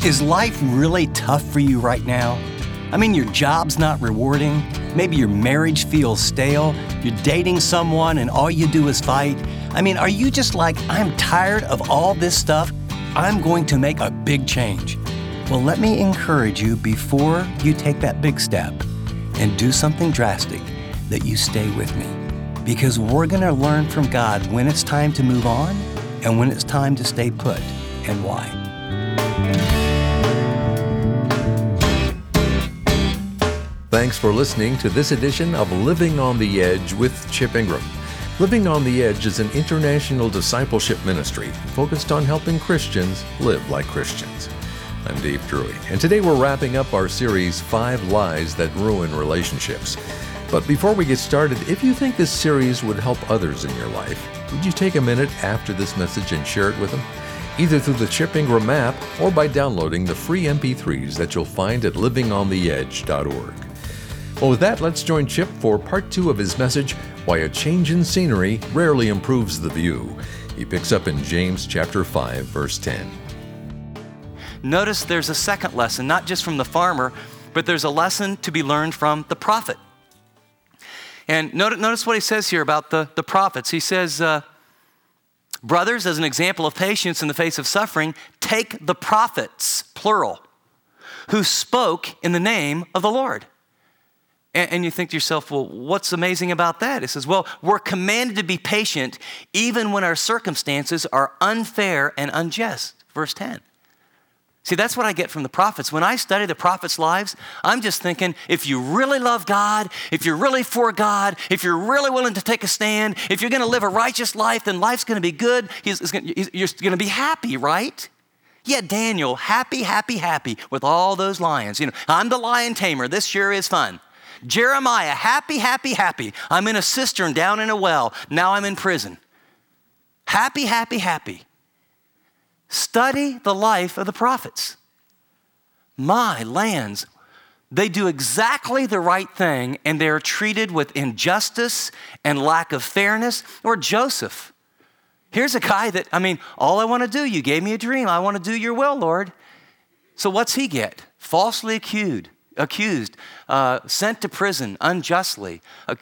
Is life really tough for you right now? I mean, your job's not rewarding. Maybe your marriage feels stale. You're dating someone and all you do is fight. I mean, are you just like, I'm tired of all this stuff? I'm going to make a big change. Well, let me encourage you before you take that big step and do something drastic that you stay with me. Because we're going to learn from God when it's time to move on and when it's time to stay put and why. Thanks for listening to this edition of Living on the Edge with Chip Ingram. Living on the Edge is an international discipleship ministry focused on helping Christians live like Christians. I'm Dave Drury, and today we're wrapping up our series, 5 Lies That Ruin Relationships. But before we get started, if you think this series would help others in your life, would you take a minute after this message and share it with them? Either through the Chip Ingram app or by downloading the free MP3s that you'll find at livingontheedge.org. Well, with that, let's join Chip for part 2 of his message, Why a Change in Scenery Rarely Improves the View. He picks up in James chapter 5, verse 10. Notice there's a second lesson, not just from the farmer, but there's a lesson to be learned from the prophet. And notice what he says here about the prophets. He says, brothers, as an example of patience in the face of suffering, take the prophets, plural, who spoke in the name of the Lord. And you think to yourself, well, what's amazing about that? It says, well, we're commanded to be patient even when our circumstances are unfair and unjust. Verse 10. See, that's what I get from the prophets. When I study the prophets' lives, I'm just thinking, if you really love God, if you're really for God, if you're really willing to take a stand, if you're going to live a righteous life, then life's going to be good. You're going to be happy, right? Yeah, Daniel, happy, happy, happy with all those lions. You know, I'm the lion tamer. This sure is fun. Jeremiah, happy, happy, happy. I'm in a cistern down in a well. Now I'm in prison. Happy, happy, happy. Study the life of the prophets. My lands, they do exactly the right thing and they're treated with injustice and lack of fairness. Or Joseph. Here's a guy that, all I want to do, you gave me a dream. I want to do your will, Lord. So what's he get? Falsely accused, sent to prison unjustly.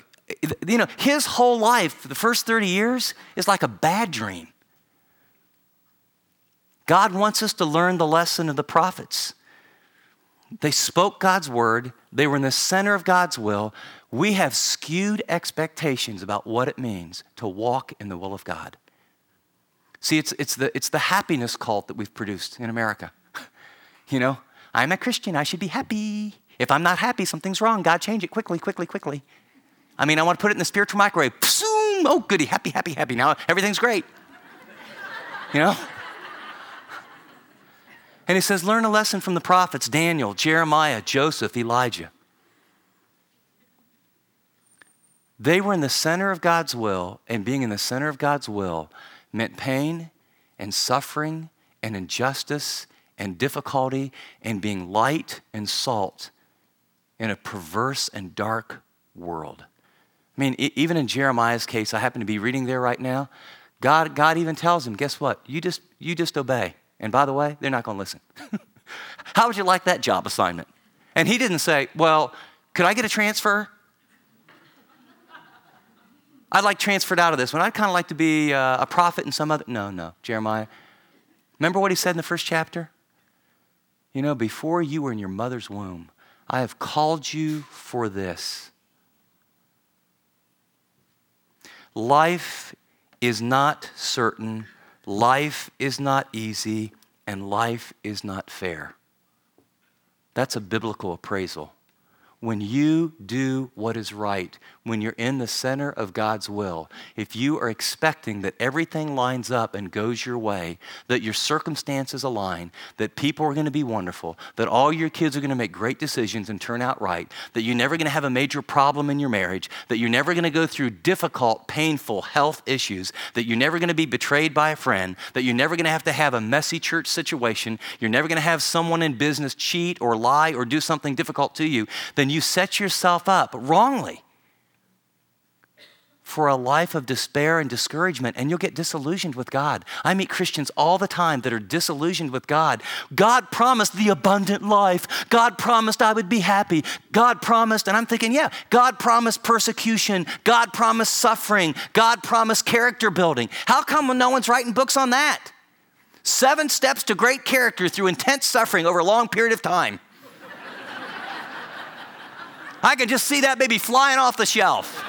His whole life, the first 30 years, is like a bad dream. God wants us to learn the lesson of the prophets. They spoke God's word. They were in the center of God's will. We have skewed expectations about what it means to walk in the will of God. See, it's the happiness cult that we've produced in America. I'm a Christian. I should be happy. If I'm not happy, something's wrong. God, change it quickly, quickly, quickly. I want to put it in the spiritual microwave. Psoom! Oh, goody, happy, happy, happy. Now everything's great. And he says, learn a lesson from the prophets, Daniel, Jeremiah, Joseph, Elijah. They were in the center of God's will, and being in the center of God's will meant pain and suffering and injustice and difficulty and being light and salt in a perverse and dark world. Even in Jeremiah's case, I happen to be reading there right now, God even tells him, guess what? You just obey. And by the way, they're not going to listen. How would you like that job assignment? And he didn't say, well, could I get a transfer? I'd like transferred out of this one. I'd kind of like to be a prophet in some other. No, Jeremiah. Remember what he said in the first chapter? Before you were in your mother's womb, I have called you for this. Life is not certain. Life is not easy, and life is not fair. That's a biblical appraisal. When you do what is right, when you're in the center of God's will, if you are expecting that everything lines up and goes your way, that your circumstances align, that people are going to be wonderful, that all your kids are going to make great decisions and turn out right, that you're never going to have a major problem in your marriage, that you're never going to go through difficult, painful health issues, that you're never going to be betrayed by a friend, that you're never going to have a messy church situation, you're never going to have someone in business cheat or lie or do something difficult to you, then you set yourself up wrongly for a life of despair and discouragement, and you'll get disillusioned with God. I meet Christians all the time that are disillusioned with God. God promised the abundant life. God promised I would be happy. God promised, and I'm thinking, yeah, God promised persecution. God promised suffering. God promised character building. How come no one's writing books on that? 7 steps to great character through intense suffering over a long period of time. I can just see that baby flying off the shelf.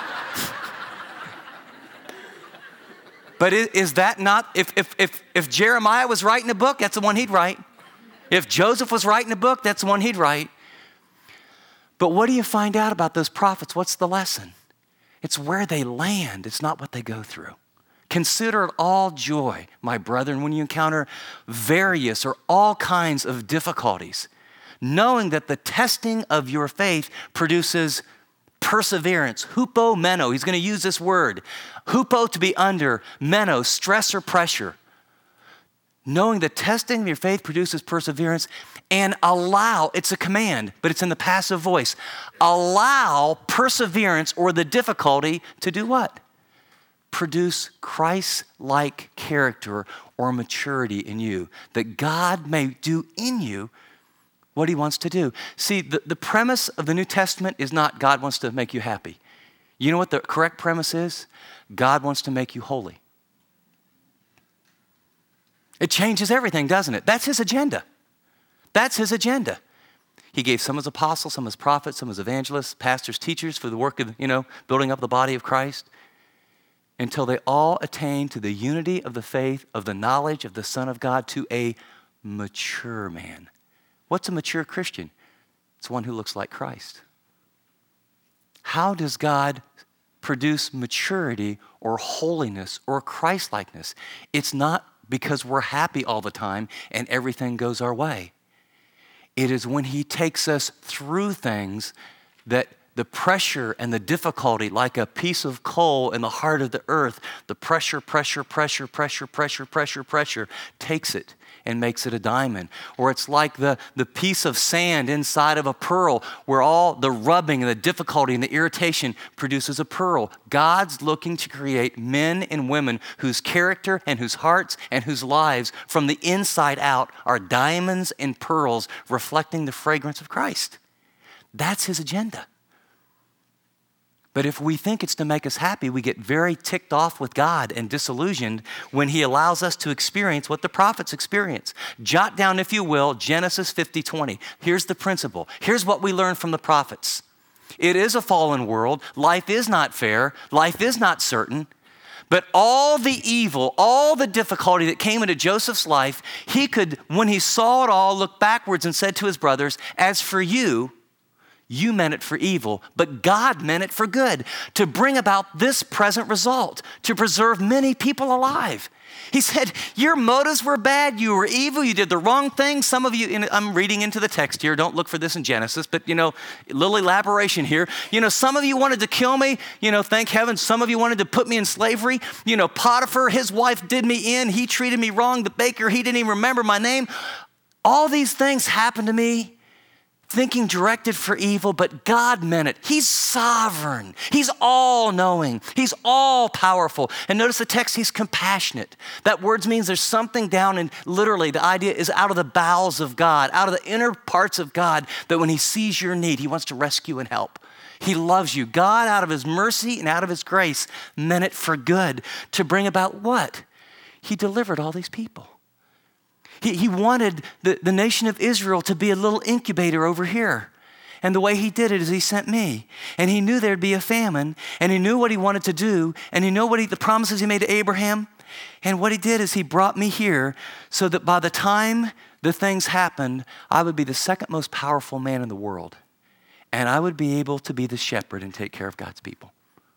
But is that not, if Jeremiah was writing a book, that's the one he'd write. If Joseph was writing a book, that's the one he'd write. But what do you find out about those prophets? What's the lesson? It's where they land. It's not what they go through. Consider it all joy, my brethren, when you encounter various or all kinds of difficulties, knowing that the testing of your faith produces perseverance, hupomeno. He's going to use this word. Hupo, to be under, meno, stress or pressure. Knowing the testing of your faith produces perseverance, and allow, it's a command, but it's in the passive voice. Allow perseverance or the difficulty to do what? Produce Christ-like character or maturity in you, that God may do in you what he wants to do. See, the premise of the New Testament is not God wants to make you happy. You know what the correct premise is? God wants to make you holy. It changes everything, doesn't it? That's his agenda. That's his agenda. He gave some as apostles, some as prophets, some as evangelists, pastors, teachers for the work of, building up the body of Christ, until they all attain to the unity of the faith, of the knowledge of the Son of God, to a mature man. What's a mature Christian? It's one who looks like Christ. How does God produce maturity or holiness or Christ-likeness? It's not because we're happy all the time and everything goes our way. It is when he takes us through things that the pressure and the difficulty, like a piece of coal in the heart of the earth, the pressure takes it and makes it a diamond. Or it's like the piece of sand inside of a pearl, where all the rubbing and the difficulty and the irritation produces a pearl. God's looking to create men and women whose character and whose hearts and whose lives from the inside out are diamonds and pearls reflecting the fragrance of Christ. That's his agenda. But if we think it's to make us happy, we get very ticked off with God and disillusioned when he allows us to experience what the prophets experience. Jot down, if you will, Genesis 50:20. Here's the principle. Here's what we learn from the prophets. It is a fallen world. Life is not fair. Life is not certain. But all the evil, all the difficulty that came into Joseph's life, he could, when he saw it all, look backwards and said to his brothers, as for you, you meant it for evil, but God meant it for good, to bring about this present result, to preserve many people alive. He said, your motives were bad, you were evil, you did the wrong thing. Some of you, I'm reading into the text here, don't look for this in Genesis, but little elaboration here. Some of you wanted to kill me, thank heaven. Some of you wanted to put me in slavery. Potiphar, his wife did me in, he treated me wrong. The baker, he didn't even remember my name. All these things happened to me, thinking directed for evil, but God meant it. He's sovereign. He's all-knowing. He's all-powerful. And notice the text, he's compassionate. That word means there's something down in, literally, the idea is out of the bowels of God, out of the inner parts of God, that when he sees your need, he wants to rescue and help. He loves you. God, out of his mercy and out of his grace, meant it for good, to bring about what? He delivered all these people. He wanted the nation of Israel to be a little incubator over here. And the way he did it is he sent me. And he knew there'd be a famine. And he knew what he wanted to do. And he knew the promises he made to Abraham. And what he did is he brought me here so that by the time the things happened, I would be the second most powerful man in the world. And I would be able to be the shepherd and take care of God's people.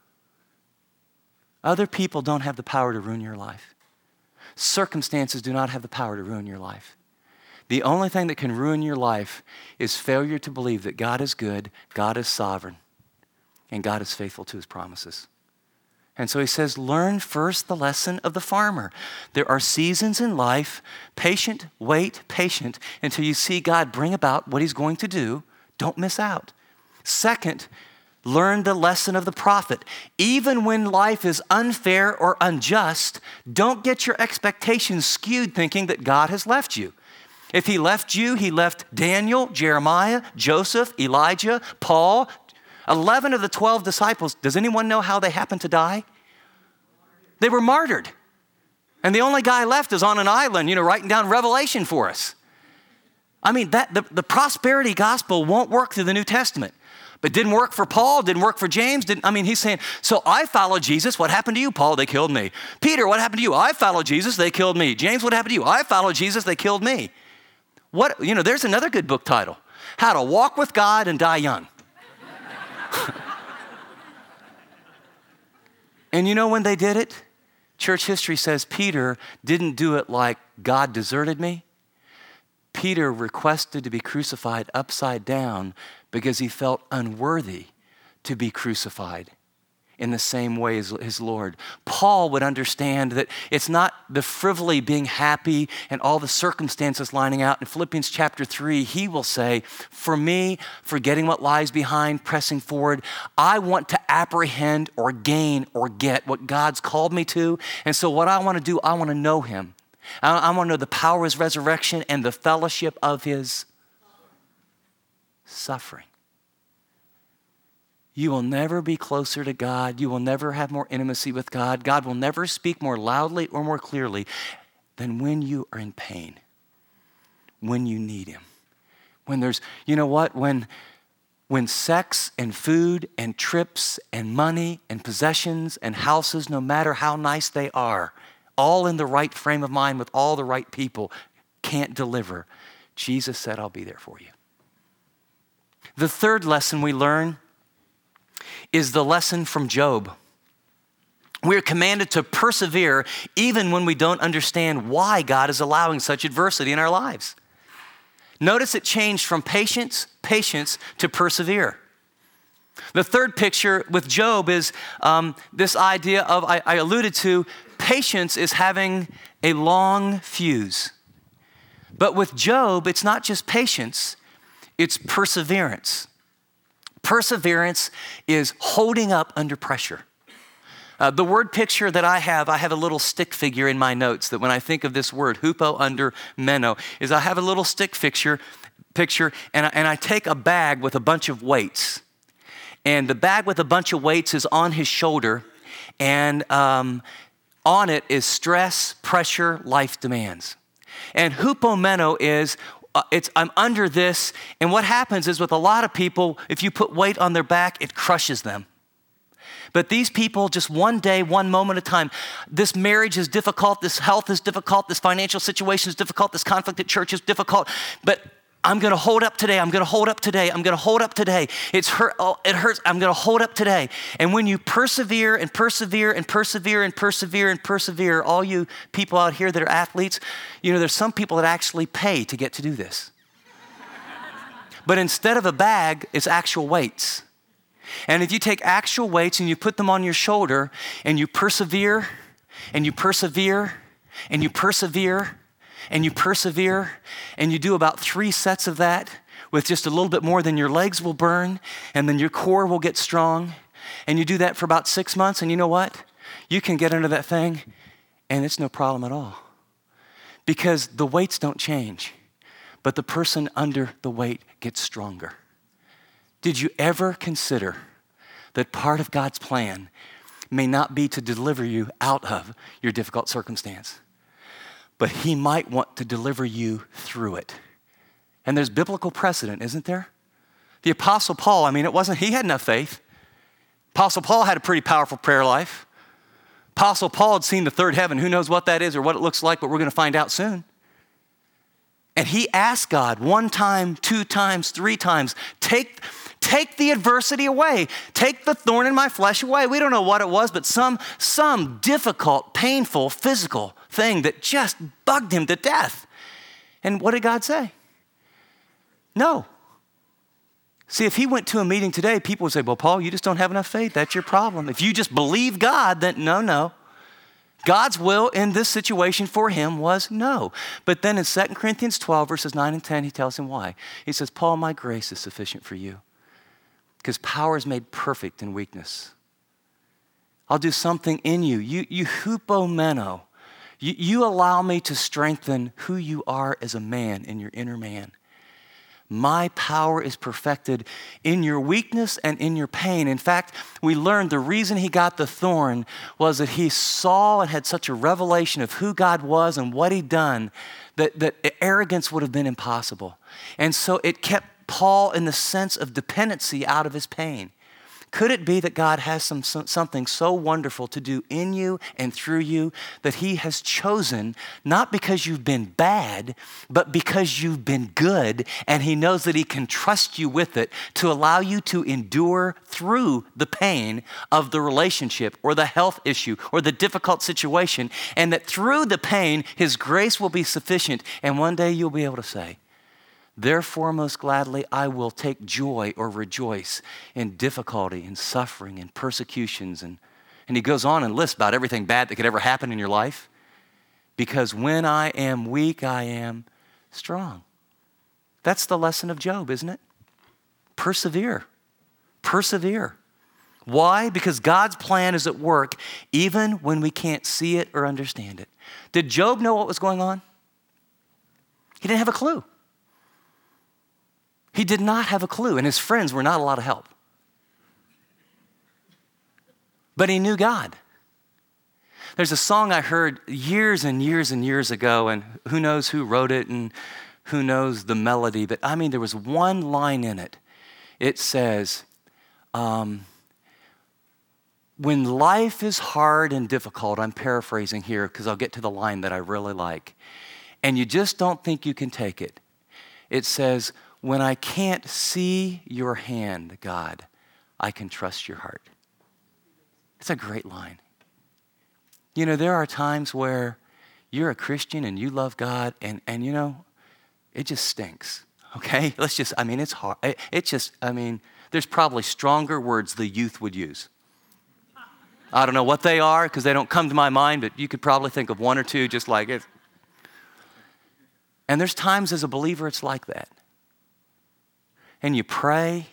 Other people don't have the power to ruin your life. Circumstances do not have the power to ruin your life. The only thing that can ruin your life is failure to believe that God is good, God is sovereign, and God is faithful to his promises. And so he says, learn first the lesson of the farmer. There are seasons in life, wait patient until you see God bring about what he's going to do. Don't miss out. Second, Learn the lesson of the prophet. Even when life is unfair or unjust, don't get your expectations skewed thinking that God has left you. If he left you, he left Daniel, Jeremiah, Joseph, Elijah, Paul, 11 of the 12 disciples. Does anyone know how they happened to die? They were martyred. And the only guy left is on an island, writing down Revelation for us. I mean, the prosperity gospel won't work through the New Testament. But didn't work for Paul, didn't work for James. He's saying, so I followed Jesus. What happened to you, Paul? They killed me. Peter, what happened to you? I followed Jesus. They killed me. James, what happened to you? I followed Jesus. They killed me. There's another good book title. How to Walk with God and Die Young. And when they did it? Church history says Peter didn't do it like God deserted me. Peter requested to be crucified upside down because he felt unworthy to be crucified in the same way as his Lord. Paul would understand that it's not the frivolity being happy and all the circumstances lining out. In Philippians chapter 3, he will say, for me, forgetting what lies behind, pressing forward, I want to apprehend or gain or get what God's called me to. And so what I want to do, I want to know him. I want to know the power of his resurrection and the fellowship of his suffering. You will never be closer to God. You will never have more intimacy with God. God will never speak more loudly or more clearly than when you are in pain, when you need him. When there's, when sex and food and trips and money and possessions and houses, no matter how nice they are, all in the right frame of mind with all the right people, can't deliver. Jesus said, I'll be there for you. The third lesson we learn is the lesson from Job. We are commanded to persevere even when we don't understand why God is allowing such adversity in our lives. Notice it changed from patience to persevere. The third picture with Job is this idea of, I alluded to, patience is having a long fuse. But with Job, it's not just patience, it's perseverance. Perseverance is holding up under pressure. The word picture that I have a little stick figure in my notes that when I think of this word, hupo under meno, is I have a little stick picture and I take a bag with a bunch of weights. And the bag with a bunch of weights is on his shoulder, and on it is stress, pressure, life demands. And hupomeno is, I'm under this, and what happens is with a lot of people, if you put weight on their back, it crushes them. But these people, just one day, one moment at a time, this marriage is difficult, this health is difficult, this financial situation is difficult, this conflict at church is difficult, but I'm going to hold up today. I'm going to hold up today. I'm going to hold up today. It hurts. I'm going to hold up today. And when you persevere and persevere and persevere and persevere and persevere, all you people out here that are athletes, there's some people that actually pay to get to do this. But instead of a bag, it's actual weights. And if you take actual weights and you put them on your shoulder and you persevere and you persevere and you persevere and you persevere, and you do about 3 sets of that with just a little bit more, than your legs will burn, and then your core will get strong, and you do that for about 6 months, and you know what? You can get under that thing, and it's no problem at all. Because the weights don't change, but the person under the weight gets stronger. Did you ever consider that part of God's plan may not be to deliver you out of your difficult circumstance, but he might want to deliver you through it? And there's biblical precedent, isn't there? The Apostle Paul, he had enough faith. Apostle Paul had a pretty powerful prayer life. Apostle Paul had seen the third heaven. Who knows what that is or what it looks like, but we're going to find out soon. And he asked God 1 time, 2 times, 3 times, take the adversity away. Take the thorn in my flesh away. We don't know what it was, but some difficult, painful, physical thing that just bugged him to death. And what did God say? No. See, if he went to a meeting today, people would say, well, Paul, you just don't have enough faith. That's your problem. If you just believe God, then no. God's will in this situation for him was no. But then in 2 Corinthians 12, verses 9 and 10, he tells him why. He says, Paul, my grace is sufficient for you. because power is made perfect in weakness. I'll do something in you. You hupomeno. You allow me to strengthen who you are as a man in your inner man. My power is perfected in your weakness and in your pain. In fact, we learned the reason he got the thorn was that he saw and had such a revelation of who God was and what he'd done that arrogance would have been impossible. And so it kept Paul in the sense of dependency out of his pain. Could it be that God has something so wonderful to do in you and through you that he has chosen, not because you've been bad, but because you've been good, and he knows that he can trust you with it to allow you to endure through the pain of the relationship or the health issue or the difficult situation, and that through the pain, his grace will be sufficient, and one day you'll be able to say, therefore, most gladly, I will take joy or rejoice in difficulty and suffering and persecutions. And he goes on and lists about everything bad that could ever happen in your life. Because when I am weak, I am strong. That's the lesson of Job, isn't it? Persevere. Persevere. Why? Because God's plan is at work even when we can't see it or understand it. Did Job know what was going on? He didn't have a clue. He did not have a clue, and his friends were not a lot of help. But he knew God. There's a song I heard years and years and years ago, and who knows who wrote it and who knows the melody, but I mean, there was one line in it. It says, when life is hard and difficult, I'm paraphrasing here because I'll get to the line that I really like, and you just don't think you can take it. It says, when I can't see your hand, God, I can trust your heart. It's a great line. You know, there are times where you're a Christian and you love God and you know, it just stinks, okay? It's hard. There's probably stronger words the youth would use. I don't know what they are because they don't come to my mind, but you could probably think of one or two just like it. And there's times as a believer it's like that. And you pray,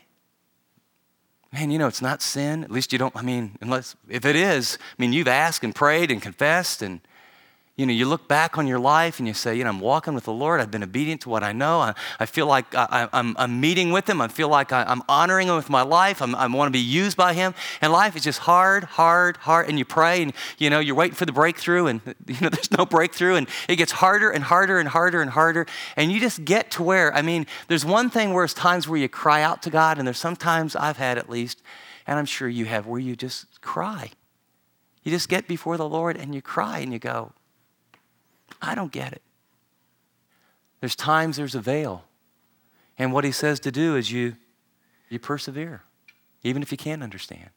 man, you know, it's not sin. At least you don't, unless, if it is, you've asked and prayed and confessed and, you know, you look back on your life and you say, you know, I'm walking with the Lord. I've been obedient to what I know. I feel like I'm meeting with him. I feel like I'm honoring him with my life. I want to be used by him. And life is just hard. And you pray and, you know, you're waiting for the breakthrough and, you know, there's no breakthrough and it gets harder and harder and harder and harder. And you just get to where, there's one thing where it's times where you cry out to God, and there's sometimes I've had at least, and I'm sure you have, where you just cry. You just get before the Lord and you cry and you go, I don't get it. There's times there's a veil. And what he says to do is you persevere, even if you can't understand.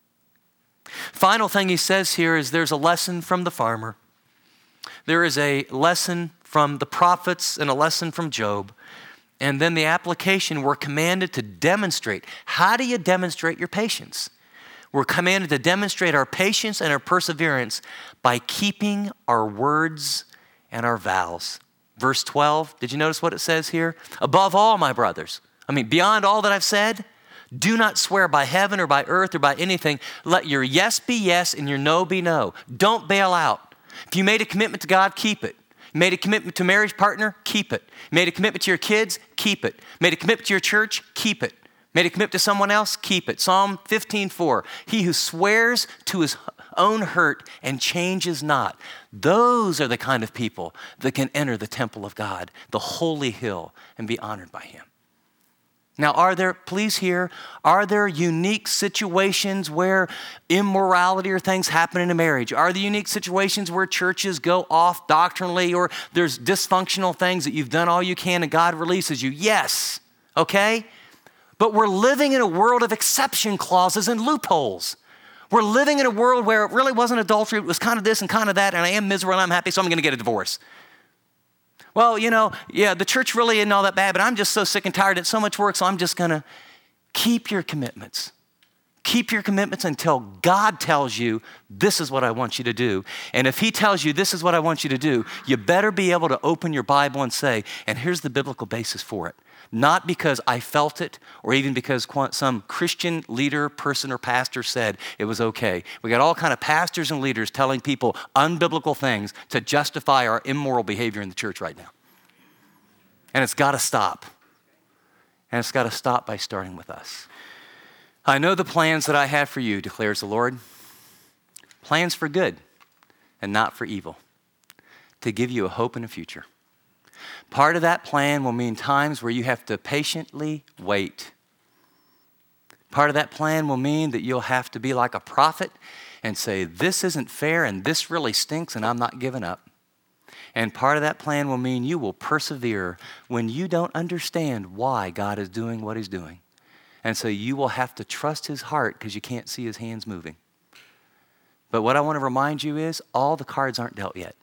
Final thing he says here is there's a lesson from the farmer. There is a lesson from the prophets and a lesson from Job. And then the application, we're commanded to demonstrate. How do you demonstrate your patience? We're commanded to demonstrate our patience and our perseverance by keeping our words and our vows. Verse 12, did you notice what it says here? Above all, my brothers, beyond all that I've said, do not swear by heaven or by earth or by anything. Let your yes be yes and your no be no. Don't bail out. If you made a commitment to God, keep it. You made a commitment to a marriage partner, keep it. You made a commitment to your kids, keep it. Made a commitment to your church, keep it. Made a commitment to someone else, keep it. Psalm 15:4, he who swears to his own hurt and changes not, those are the kind of people that can enter the temple of God, the holy hill, and be honored by him. Now, are there unique situations where immorality or things happen in a marriage? Are there unique situations where churches go off doctrinally, or there's dysfunctional things that you've done all you can and God releases you? Yes, okay? But we're living in a world of exception clauses and loopholes. We're living in a world where it really wasn't adultery, it was kind of this and kind of that, and I am miserable and I'm happy, so I'm going to get a divorce. Well, you know, the church really isn't all that bad, but I'm just so sick and tired, it's so much work, so I'm just going to keep your commitments. keep your commitments until God tells you, this is what I want you to do. And if he tells you, this is what I want you to do, you better be able to open your Bible and say, and here's the biblical basis for it. Not because I felt it or even because some Christian leader, person, or pastor said it was okay. We got all kind of pastors and leaders telling people unbiblical things to justify our immoral behavior in the church right now. And it's got to stop. And it's got to stop by starting with us. I know the plans that I have for you, declares the Lord. Plans for good and not for evil, to give you a hope and a future. Part of that plan will mean times where you have to patiently wait. Part of that plan will mean that you'll have to be like a prophet and say, this isn't fair and this really stinks and I'm not giving up. And part of that plan will mean you will persevere when you don't understand why God is doing what he's doing. And so you will have to trust his heart because you can't see his hands moving. But what I want to remind you is all the cards aren't dealt yet.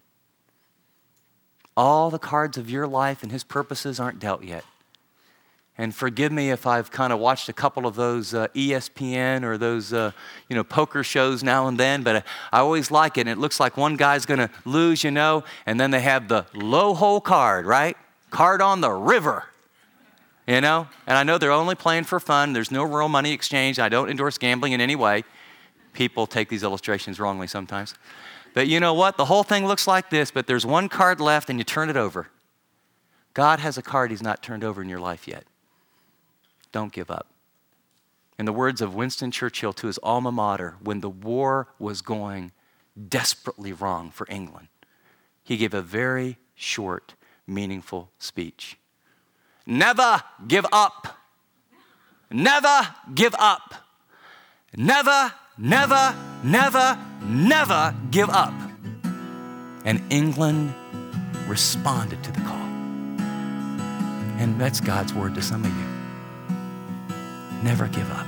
All the cards of your life and his purposes aren't dealt yet. And forgive me if I've kind of watched a couple of those ESPN or those poker shows now and then, but I always like it. And it looks like one guy's going to lose, and then they have the low hole card, right? Card on the river, And I know they're only playing for fun. There's no real money exchange. I don't endorse gambling in any way. People take these illustrations wrongly sometimes. But you know what? The whole thing looks like this, but there's one card left and you turn it over. God has a card he's not turned over in your life yet. Don't give up. In the words of Winston Churchill to his alma mater, when the war was going desperately wrong for England, he gave a very short, meaningful speech. Never give up. Never give up. Never, never, never, never give up. And England responded to the call. And that's God's word to some of you. Never give up.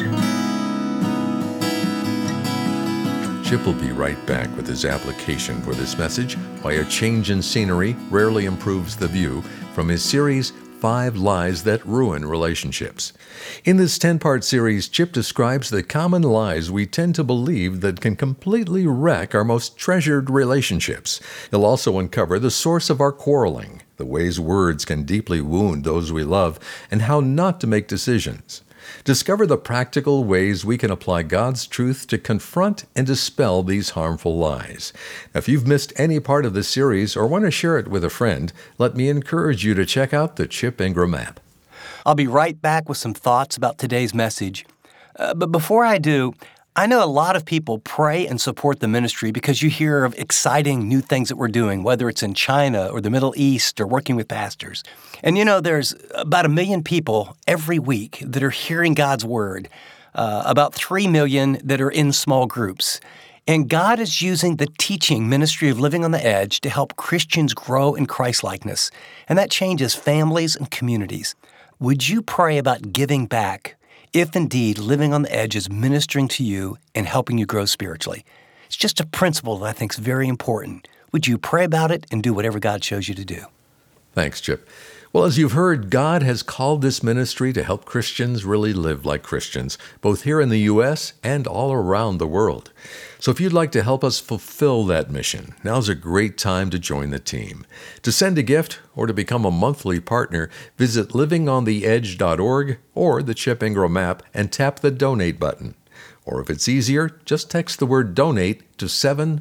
Chip will be right back with his application for this message, Why a Change in Scenery Rarely Improves the View, from his series, 5 Lies That Ruin Relationships. In this 10-part series, Chip describes the common lies we tend to believe that can completely wreck our most treasured relationships. He'll also uncover the source of our quarreling, the ways words can deeply wound those we love, and how not to make decisions. Discover the practical ways we can apply God's truth to confront and dispel these harmful lies. Now, if you've missed any part of this series or want to share it with a friend, let me encourage you to check out the Chip Ingram app. I'll be right back with some thoughts about today's message. But before I do, I know a lot of people pray and support the ministry because you hear of exciting new things that we're doing, whether it's in China or the Middle East or working with pastors. And there's about 1 million people every week that are hearing God's word, about 3 million that are in small groups. And God is using the teaching ministry of Living on the Edge to help Christians grow in Christ-likeness. And that changes families and communities. Would you pray about giving back if indeed Living on the Edge is ministering to you and helping you grow spiritually? It's just a principle that I think is very important. Would you pray about it and do whatever God shows you to do? Thanks, Chip. Well, as you've heard, God has called this ministry to help Christians really live like Christians, both here in the U.S. and all around the world. So if you'd like to help us fulfill that mission, now's a great time to join the team. To send a gift or to become a monthly partner, visit livingontheedge.org or the Chip Ingram app and tap the donate button. Or if it's easier, just text the word donate to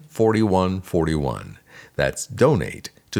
74141. That's donate to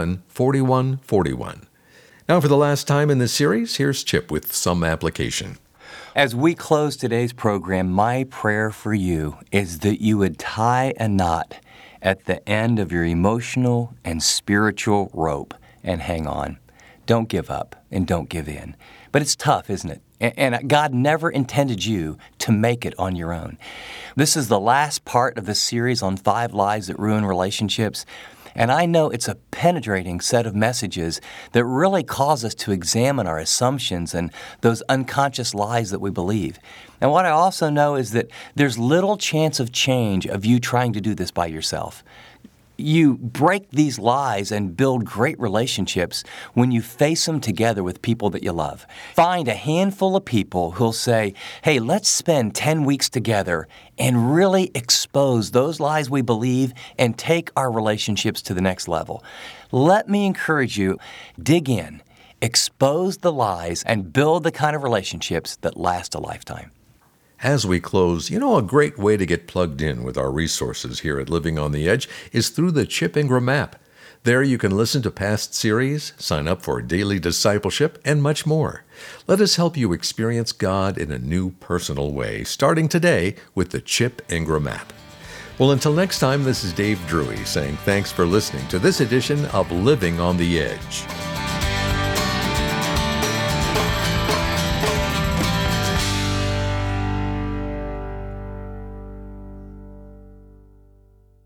74141. Now, for the last time in this series, here's Chip with some application. As we close today's program, my prayer for you is that you would tie a knot at the end of your emotional and spiritual rope and hang on. Don't give up and don't give in. But it's tough, isn't it? And God never intended you to make it on your own. This is the last part of the series on 5 lies that ruin relationships. And I know it's a penetrating set of messages that really cause us to examine our assumptions and those unconscious lies that we believe. And what I also know is that there's little chance of change of you trying to do this by yourself. You break these lies and build great relationships when you face them together with people that you love. Find a handful of people who'll say, hey, let's spend 10 weeks together and really expose those lies we believe and take our relationships to the next level. Let me encourage you, dig in, expose the lies, and build the kind of relationships that last a lifetime. As we close, a great way to get plugged in with our resources here at Living on the Edge is through the Chip Ingram app. There you can listen to past series, sign up for daily discipleship, and much more. Let us help you experience God in a new personal way, starting today with the Chip Ingram app. Well, until next time, this is Dave Drury saying thanks for listening to this edition of Living on the Edge.